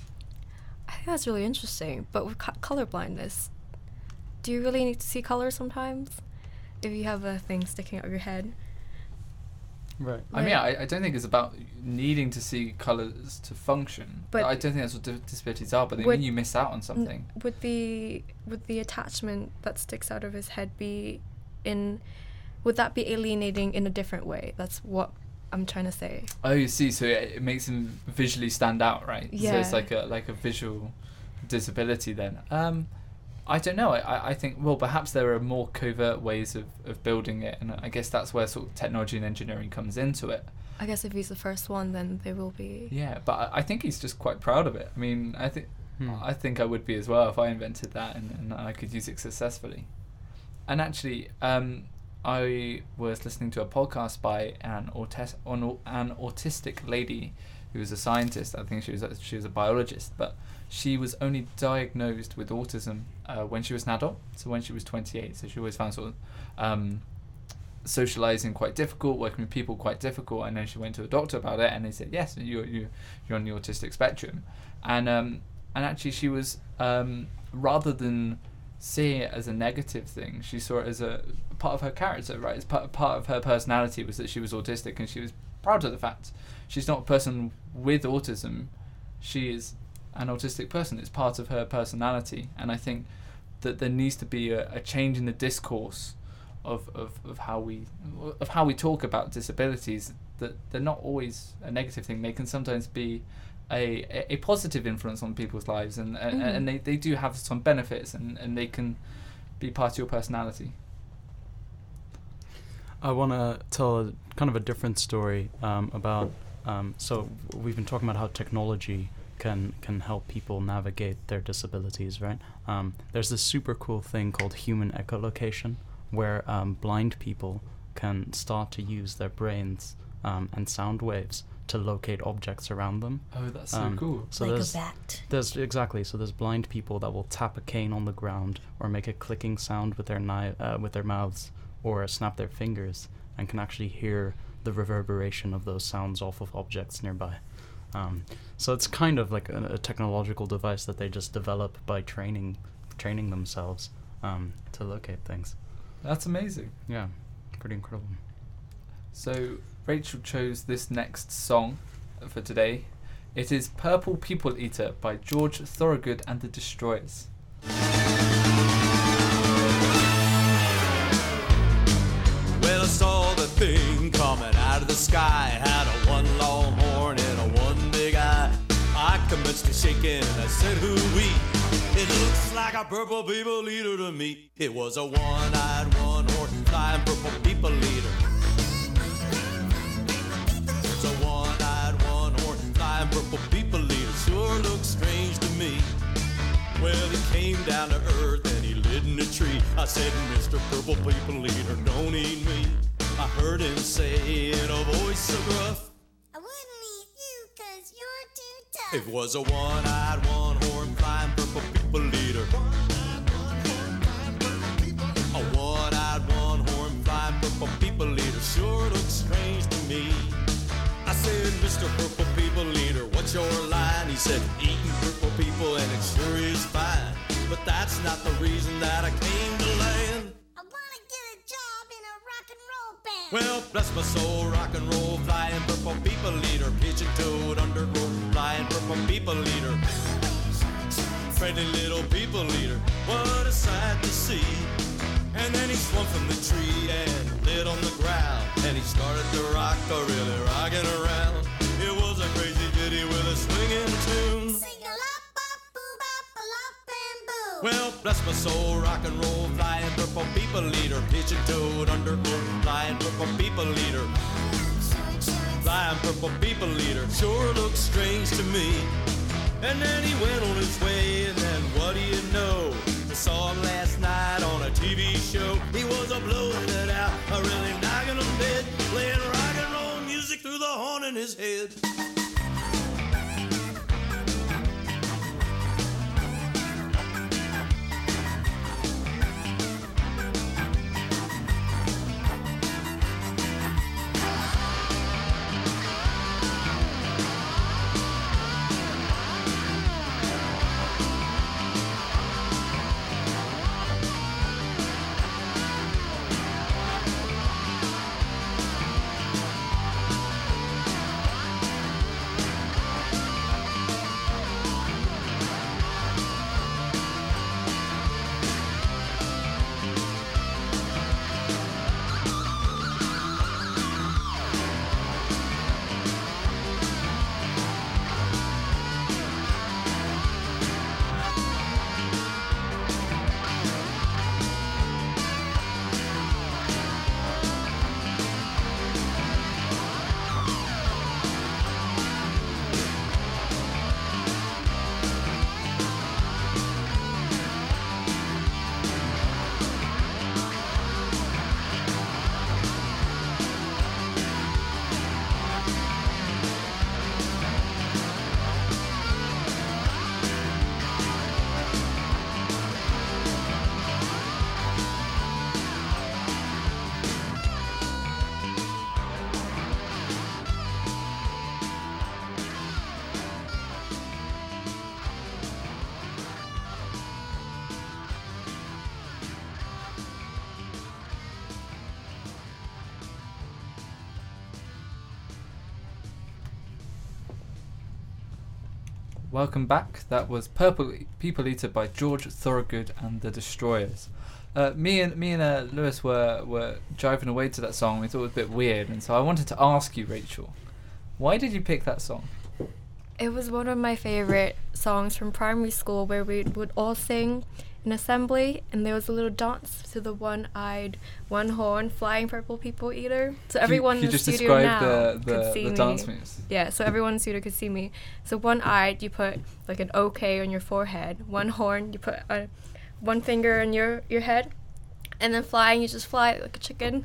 I think that's really interesting. But with co- color blindness, do you really need to see color sometimes? If you have a thing sticking out of your head? Right. I mean, Like- I, I don't think it's about needing to see colours to function. But- I don't think that's what di- disabilities are. But they Would- mean you miss out on something. N- Would the would the attachment that sticks out of his head be in? Would that be alienating in a different way? That's what I'm trying to say. Oh, you see, so it, it makes him visually stand out, right? So it's Yeah. like a like a visual disability then. Um, I don't know. I, I- I think, well, perhaps there are more covert ways of, of building it, and I guess that's where sort of technology and engineering comes into it. I guess if he's the first one, then there will be. Yeah, but I, I think he's just quite proud of it. I mean, I think Hmm. I think I would be as well if I invented that and, and I could use it successfully. And actually, um, I was listening to a podcast by an autis- on an autistic lady who was a scientist. I think she was a, she was a biologist, but she was only diagnosed with autism uh, when she was an adult. So when she was twenty-eight, so she always found sort of um, socializing quite difficult, working with people quite difficult, and then she went to a doctor about it, and they said, yes, you you you're on the autistic spectrum, and um and actually she was um rather than seeing it as a negative thing, she saw it as a part of her character, right? It's part part of her personality was that she was autistic, and she was proud of the fact she's not a person with autism, she is an autistic person. It's part of her personality, and I think that there needs to be a, a change in the discourse of, of, of how we of how we talk about disabilities, that they're not always a negative thing. They can sometimes be a, a, a positive influence on people's lives, and and, Mhm. and they, they do have some benefits, and, and they can be part of your personality. I want to tell a, kind of a different story um, about. Um, so we've been talking about how technology can can help people navigate their disabilities, right? Um, there's this super cool thing called human echolocation, where um, blind people can start to use their brains um, and sound waves to locate objects around them. Oh, that's so Um, cool. So like a there's bat. there's exactly so there's blind people that will tap a cane on the ground or make a clicking sound with their ni- uh, with their mouths or snap their fingers and can actually hear the reverberation of those sounds off of objects nearby. Um, so it's kind of like a, a technological device that they just develop by training training themselves um, to locate things. That's amazing. Yeah, pretty incredible. So Rachel chose this next song for today. It is Purple People Eater by George Thorogood and the Destroyers. Well, I saw the thing coming out of the sky. It had a one long horn and a one big eye. I commenced to shaking and I said, hoo-wee. It looks like a purple people eater to me. It was a one-eyed, one-horn, flying purple people eater. It's a one-eyed, one-horn, flying purple people eater. Sure looks strange to me. Well, he came down to earth and he lit in a tree. I said, Mister Purple People Eater, don't eat me. I heard him say in a voice so gruff, I wouldn't eat you cause you're too tough. it was a one-eyed, one-horn flying purple people eater. A one-eyed, one-horn flying purple people eater sure looks strange to me. I said, Mister Purple People Eater, what's your line? He said, eating purple people and it sure is fine. But that's not the reason that I came to land. I wanna get a job in a rock and roll band. Well, bless my soul, rock and roll, flying purple people eater, pigeon toed, undergrowth, flying purple people eater. Friendly little people eater, what a sight to see. And then he swung from the tree and lit on the ground. And he started to rock, a really rocking around. It was a crazy ditty with a swinging tune. Sing a lop bop boo bop a lop and boo. Well, bless my soul, rock and roll, flying purple people eater, pigeon toed, undergrowth, flying purple people eater. Flying purple people eater sure looks strange to me. And then he went on his way, and then what do you know? I saw him last night on a T V show. He was a blowing it out, a really knocking him dead, playing rock and roll music through the horn in his head. Welcome back. That was Purple People Eater by George Thorogood and the Destroyers. Uh, me and me and uh, Lewis were were driving away to that song. We thought it was a bit weird, and so I wanted to ask you, Rachel, why did you pick that song? It was one of my favorite songs from primary school where we would all sing in assembly, and there was a little dance to the one-eyed, one-horn, flying purple people eater. So everyone Can you in the just studio describe now the, could the, see the me. dance moves? Yeah, so everyone in the studio could see me. So one-eyed, you put like an OK on your forehead. One horn, you put a, one finger on your, your head. And then flying, you just fly like a chicken.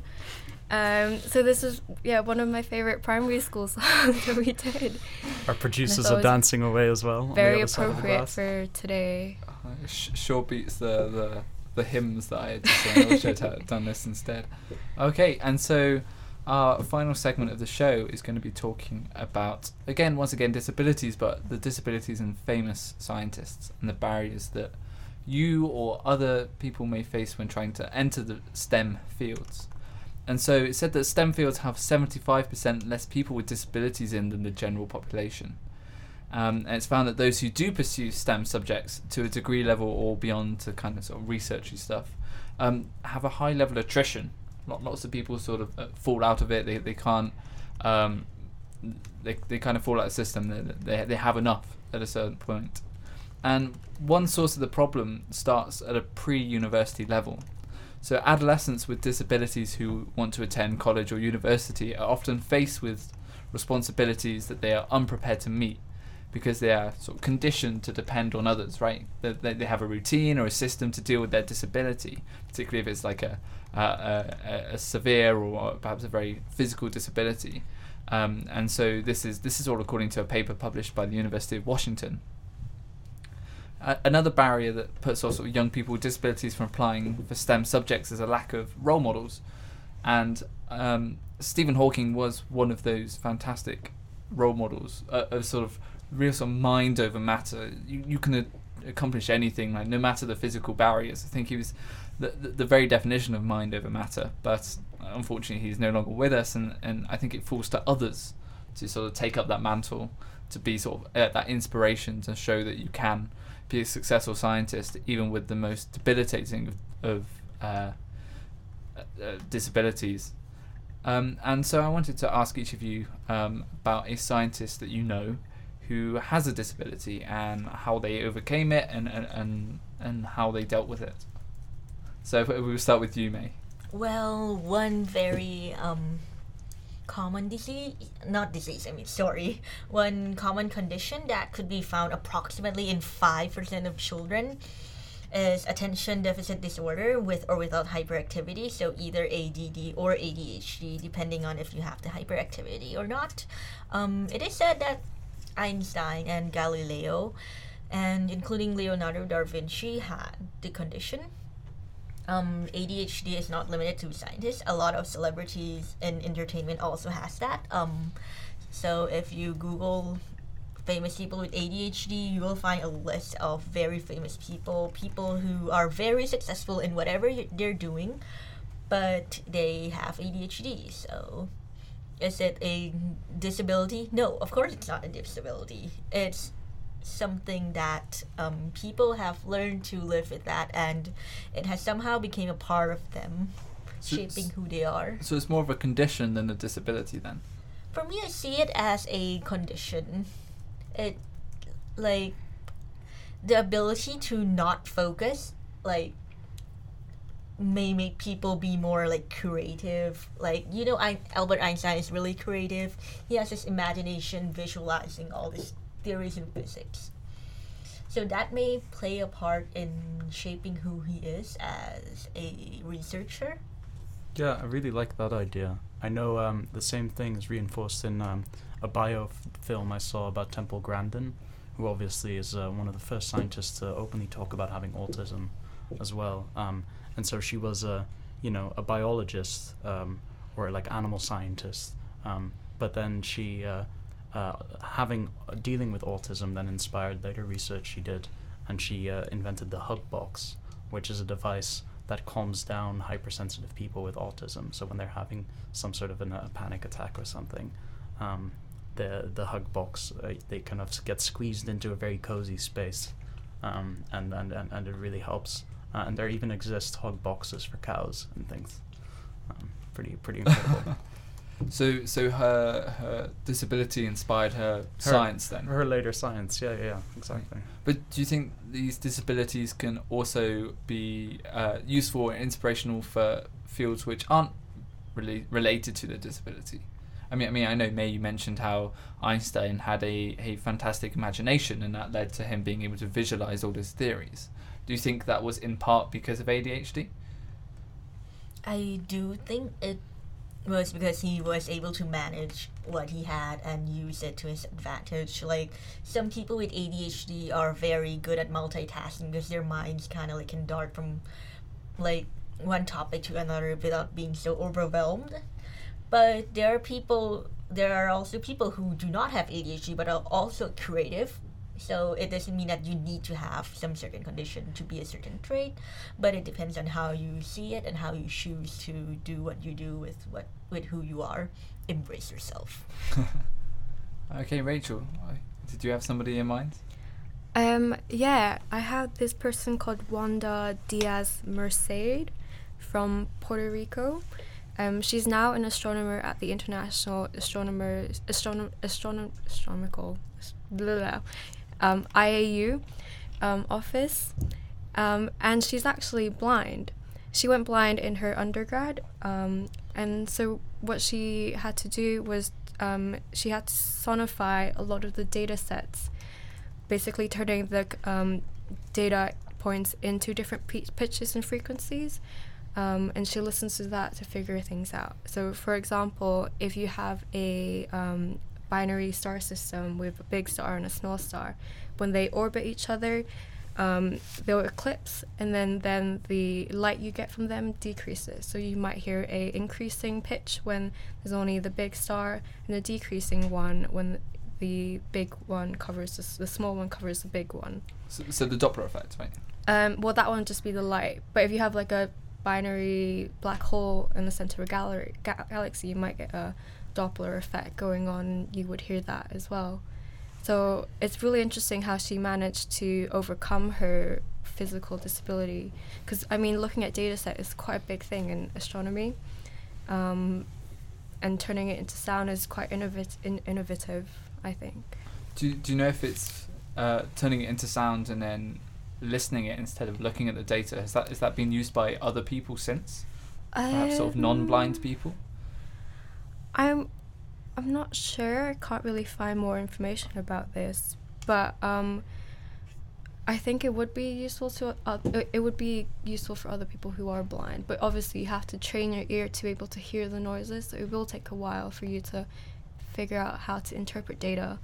Um, so this is, yeah, one of my favorite primary school songs that we did. Our producers thought are it was dancing away as well. Very on the other side of the appropriate glass. for today. Uh, it sh- sure beats the, the the hymns that I had to sing. I wish I'd had done this instead. Okay, and so our final segment of the show is going to be talking about, again, once again, disabilities, but the disabilities in famous scientists and the barriers that you or other people may face when trying to enter the STEM fields. And so it's said that STEM fields have seventy-five percent less people with disabilities in than the general population. Um, and it's found that those who do pursue STEM subjects to a degree level or beyond to kind of sort of researchy stuff um, have a high level of attrition. Lot, lots of people sort of uh, fall out of it. They they can't. Um, they they kind of fall out of the system. They, they they have enough at a certain point. And one source of the problem starts at a pre-university level. So adolescents with disabilities who want to attend college or university are often faced with responsibilities that they are unprepared to meet, because they are sort of conditioned to depend on others, right? They, they, they have a routine or a system to deal with their disability, particularly if it's like a a, a, a severe or perhaps a very physical disability. Um, and so this is this is all according to a paper published by the University of Washington. Uh, another barrier that puts also young people with disabilities from applying for STEM subjects is a lack of role models. And um, Stephen Hawking was one of those fantastic role models uh, of sort of real sort of mind over matter. You, you can a- accomplish anything, like no matter the physical barriers. I think he was the, the, the very definition of mind over matter, but unfortunately he's no longer with us, and, and I think it falls to others to sort of take up that mantle, to be sort of uh, that inspiration to show that you can be a successful scientist even with the most debilitating of, of uh, uh, disabilities. Um, and so I wanted to ask each of you um, about a scientist that you know who has a disability and how they overcame it and, and, and, and how they dealt with it. So if we will start with you, May. Well, one very um, common disease, not disease, I mean, sorry, one common condition that could be found approximately in five percent of children is attention deficit disorder with or without hyperactivity, so either A D D or A D H D, depending on if you have the hyperactivity or not. Um, it is said that Einstein and Galileo, and including Leonardo da Vinci, had the condition. Um, A D H D is not limited to scientists. A lot of celebrities in entertainment also has that. Um, so if you Google famous people with A D H D, you will find a list of very famous people, people who are very successful in whatever y- they're doing, but they have A D H D. So is it a disability? No, of course it's not a disability. It's something that um, people have learned to live with that, and it has somehow become a part of them, So shaping it's- who they are. So it's more of a condition than a disability then? For me, I see it as a condition. It, like, the ability to not focus, like, may make people be more, like, creative. Like, you know, I, Albert Einstein is really creative. He has this imagination visualizing all these theories in physics. So that may play a part in shaping who he is as a researcher. Yeah, I really like that idea. I know um, the same thing is reinforced in um, a bio f- film I saw about Temple Grandin, who obviously is uh, one of the first scientists to openly talk about having autism as well. Um, and so she was a, you know, a biologist um, or like animal scientist. Um, but then she, uh, uh, having uh, dealing with autism, then inspired later research she did, and she uh, invented the Hug Box, which is a device that calms down hypersensitive people with autism. So when they're having some sort of an, a panic attack or something, um, the the Hug Box, uh, they kind of get squeezed into a very cozy space, um, and, and, and, and it really helps. Uh, and there even exist Hug Boxes for cows and things. Um, pretty pretty incredible. So so her her disability inspired her, Her- science then? Her later science, yeah, yeah, yeah, exactly. But do you think these disabilities can also be uh, useful or inspirational for fields which aren't really related to the disability? I mean, I mean, I know May, you mentioned how Einstein had a, a fantastic imagination, and that led to him being able to visualize all his theories. Do you think that was in part because of A D H D? I do think it was because he was able to manage what he had and use it to his advantage. Like, some people with A D H D are very good at multitasking because their minds kind of like can dart from like one topic to another without being so overwhelmed. But there are people, there are also people who do not have A D H D but are also creative. So it doesn't mean that you need to have some certain condition to be a certain trait, but it depends on how you see it and how you choose to do what you do with what with who you are. Embrace yourself. Okay, Rachel, I- did you have somebody in mind? Um, yeah, I have this person called Wanda Diaz Merced from Puerto Rico. Um, she's now an astronomer at the International Astronomer Astronom Astronom Astronomical blah, blah, um, I A U um, office, um, and she's actually blind. She went blind in her undergrad, um, and so what she had to do was um, she had to sonify a lot of the data sets basically turning the um, data points into different p- pitches and frequencies. Um, and she listens to that to figure things out. So, for example, if you have a um, binary star system with a big star and a small star, when they orbit each other, um, they'll eclipse, and then, then the light you get from them decreases. So you might hear a increasing pitch when there's only the big star, and a decreasing one when the big one covers the, s- the small one covers the big one. So, so the Doppler effect, right? Um, well, that one would just be the light. But if you have like a binary black hole in the center of a gallery, ga- galaxy, you might get a Doppler effect going on. You would hear that as well. So it's really interesting how she managed to overcome her physical disability. Because, I mean, looking at data set is quite a big thing in astronomy. Um, and turning it into sound is quite innovat- in- innovative, I think. Do you, do you know if it's uh, turning it into sound and then listening it instead of looking at the data? Has that is that been used by other people since? Perhaps sort of Um, non-blind people? I'm I'm not sure. I can't really find more information about this, but um, I think it would be useful to uh, it- it would be useful for other people who are blind. But obviously, you have to train your ear to be able to hear the noises. So it will take a while for you to figure out how to interpret data.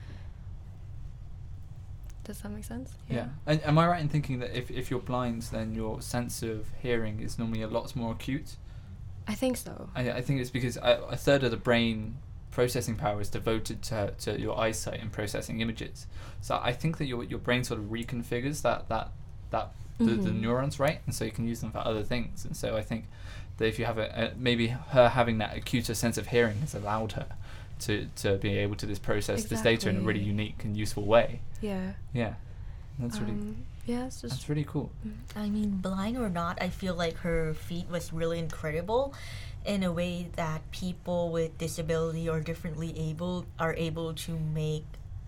Does that make sense? Yeah. And am I right in thinking that if, if you're blind, then your sense of hearing is normally a lot more acute? I think so. I, I think it's because a, a third of the brain processing power is devoted to to your eyesight and processing images. So I think that your your brain sort of reconfigures that that that the, the Mhm. neurons, right? And so you can use them for other things. And so I think that if you have a, a maybe her having that acuter sense of hearing has allowed her to to be able to just process this data in a really Exactly. unique and useful way. Yeah. Yeah, that's really Um, yeah, it's just that's really cool. I mean, blind or not, I feel like her feat was really incredible in a way that people with disability or differently able are able to make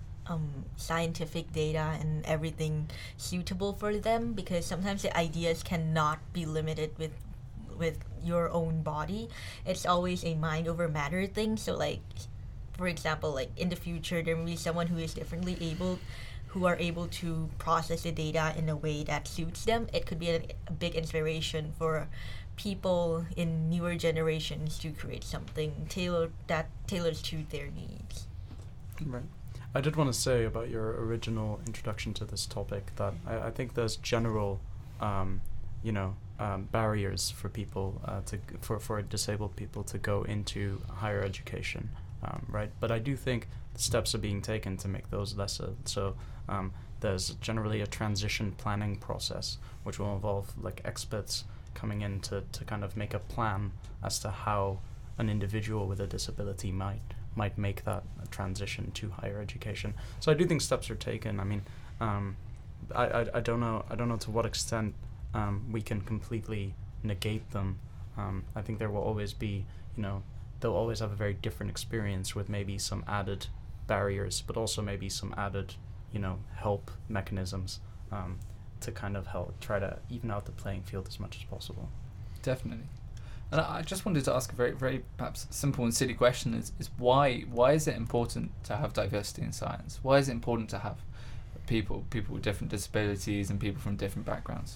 um, scientific data and everything suitable for them, because sometimes the ideas cannot be limited with with your own body. It's always a mind over matter thing. So like, for example, like in the future there will be someone who is differently able who are able to process the data in a way that suits them. It could be a, a big inspiration for people in newer generations to create something tailored that tailors to their needs. Right. I did want to say about your original introduction to this topic that I, I think there's general, um, you know, um, barriers for people uh, to g- for for disabled people to go into higher education, um, right? But I do think steps are being taken to make those lesser. So um, there's generally a transition planning process which will involve like experts coming in to, to kind of make a plan as to how an individual with a disability might might make that transition to higher education. So I do think steps are taken. I mean, um, I, I I don't know I don't know to what extent um, we can completely negate them. Um, I think there will always be, you know, they'll always have a very different experience with maybe some added barriers, but also maybe some added, you know, help mechanisms um, to kind of help try to even out the playing field as much as possible. Definitely. And I I just wanted to ask a very, very perhaps simple and silly question: is, is why why is it important to have diversity in science? Why is it important to have people people with different disabilities and people from different backgrounds?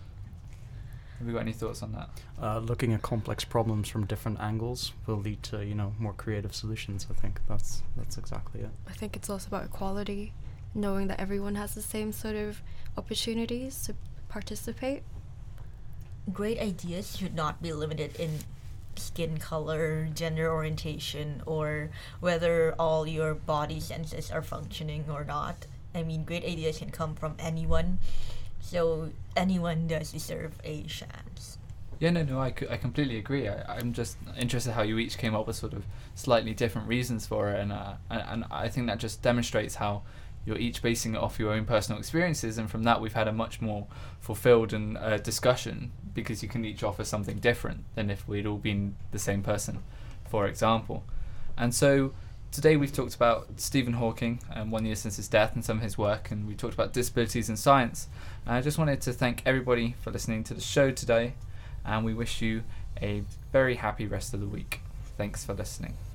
Have you got any thoughts on that? Uh, looking at complex problems from different angles will lead to, you know, more creative solutions. I think that's that's exactly it. I think it's also about equality, knowing that everyone has the same sort of opportunities to participate. Great ideas should not be limited in skin color, gender orientation, or whether all your body senses are functioning or not. I mean, great ideas can come from anyone, so anyone does deserve a chance. Yeah, no, no, I, c- I completely agree. I, I'm just interested how you each came up with sort of slightly different reasons for it, and uh, and, and I think that just demonstrates how you're each basing it off your own personal experiences, and from that we've had a much more fulfilled and uh, discussion, because you can each offer something different than if we'd all been the same person, for example. And so today we've talked about Stephen Hawking, um, one year since his death, and some of his work, and we talked about disabilities in science. And I just wanted to thank everybody for listening to the show today, and we wish you a very happy rest of the week. Thanks for listening.